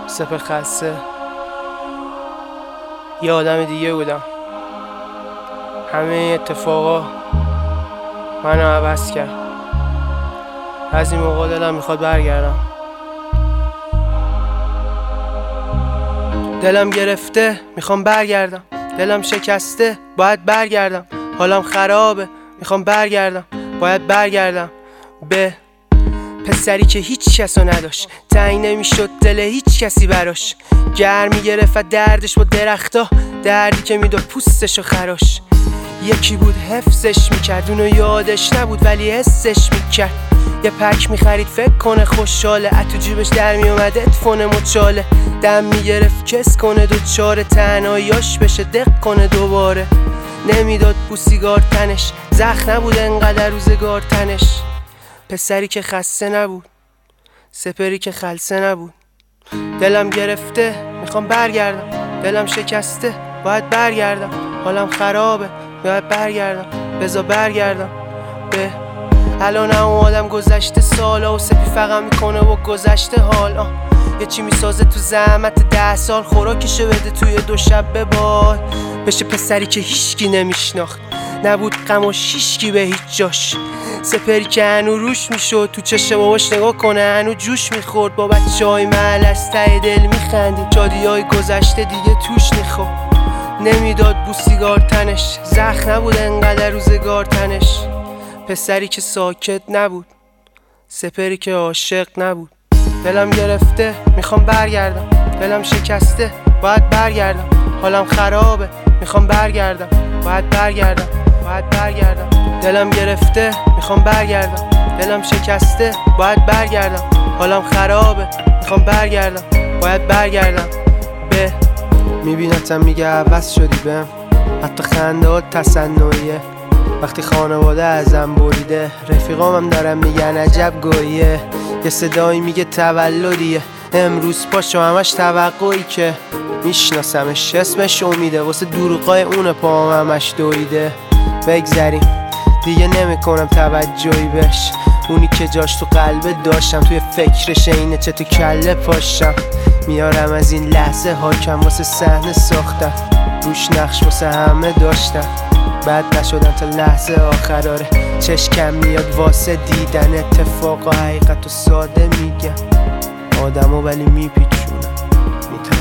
سپر خلسه یه آدم دیگه بودم. همه اتفاقا منو عوض کرد. از این موقع دلم میخواد برگردم. دلم گرفته میخوام برگردم. دلم شکسته باید برگردم. حالم خرابه میخوام برگردم. باید برگردم به پسری که هیچ کسو نداشت. تنگ نمیشد دل هیچ کسی براش. گرمی گرفت دردش با درختا، دردی که میداد پوستشو خراش. یکی بود حفظش میکرد، اونو یادش نبود ولی حسش میکرد. یه پک میخرید فکر کنه خوشحاله، اتو جیبش در میومد ادفون مچاله. دم میگرفت کس کنه دوچاره، تنهاییاش بشه دق کنه دوباره. نمیداد بوسیگار تنش، زخم نبود انقدر روزگار تنش. پسری که خسته نبود، سپری که خلسه نبود. دلم گرفته میخوام برگردم. دلم شکسته باید برگردم. حالم خرابه باید برگردم. بذار برگردم به الان هم آدم گذشته سالا و سپی فقط میکنه و گذشته حال. یه چی میسازه تو زحمت 10 سال، خوراکشو بده توی 2 شب به باد. بشه پسری که هیچکی نمیشناخت، نبود غم و شیشکی به هیچ جاش. سپری که هنو روش میشد، تو چشم باباش نگاه کنه هنو جوش میخورد. با بچه های محل از ته دل میخندیم، شادی های گذشته دیگه توش میخورد. نمیداد بوسیگار تنش، زخم نبود انقدر روزگار تنش. پسری که ساکت نبود، سپری که عاشق نبود. دلم گرفته میخوام برگردم. دلم شکسته باید برگردم. حالم خرابه میخوام برگردم. باید برگردم. باید برگردم. دلم گرفته میخوام برگردم. دلم شکسته باید برگردم. حالم خرابه میخوام برگردم. باید برگردم به میبینتم میگه عوض شدی بهم، حتی خنده ها تصنعیه. وقتی خانواده ازم بریده، رفیقامم دارم میگن عجب گویه. یه صدایی میگه تولدیه امروز، پاشو همش توقعی که میشناسمش. اسمش امیده، واسه دروغای اون پام همش دویده. بگذریم دیگه نمیکنم توجهی بهش، اونی که جاش تو قلبه داشتم. توی فکرش اینه چه تو کله پاشم. میارم از این لحظه حاکم، واسه صحنه ساختم، روش نقش واسه همه داشتم. بد نشدم تا لحظه آخر. آره چشکم میاد واسه دیدن اتفاق و حقیقت و ساده میگم. آدمو ولی میپیچونم،